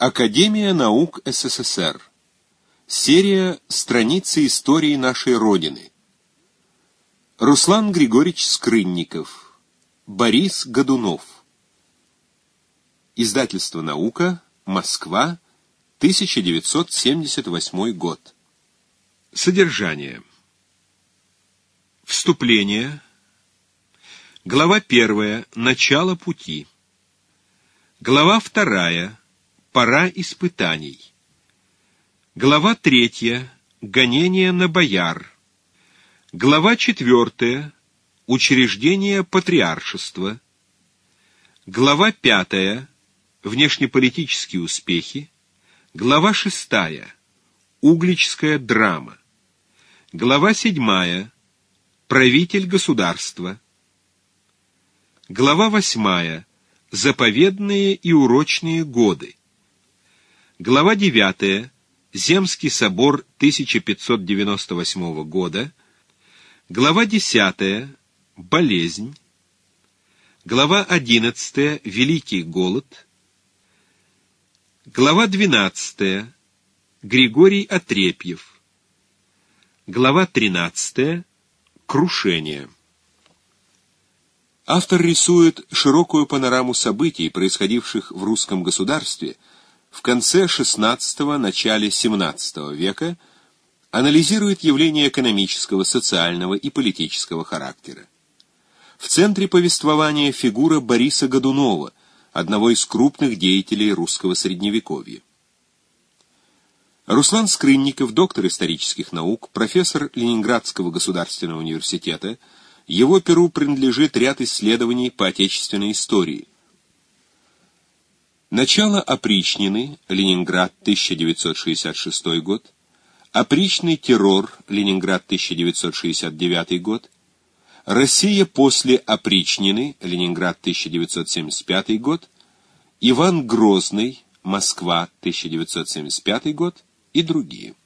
Академия наук СССР. Серия «Страницы истории нашей Родины». Руслан Григорьевич Скрынников. Борис Годунов. Издательство «Наука», Москва, 1978 год. Содержание. Вступление. Глава 1. Начало пути. Глава 2. Пора испытаний. Глава 3. Гонение на бояр. Глава 4. Учреждение патриаршества. Глава 5. Внешнеполитические успехи. Глава 6. Угличская драма. Глава 7. Правитель государства. Глава 8. Заповедные и урочные годы. Глава 9. Земский собор 1598 года. Глава 10. Болезнь. Глава 11. Великий голод. Глава 12. Григорий Отрепьев. Глава 13. Крушение. Автор рисует широкую панораму событий, происходивших в русском государстве в конце XVI – начале XVII века, анализирует явления экономического, социального и политического характера. В центре повествования фигура Бориса Годунова, одного из крупных деятелей русского средневековья. Руслан Скрынников, доктор исторических наук, профессор Ленинградского государственного университета. Его перу принадлежит ряд исследований по отечественной истории. Начало опричнины, Ленинград, 1966 год. Опричный террор, Ленинград, 1969 год. Россия после опричнины, Ленинград, 1975 год. Иван Грозный, Москва, 1975 год и другие.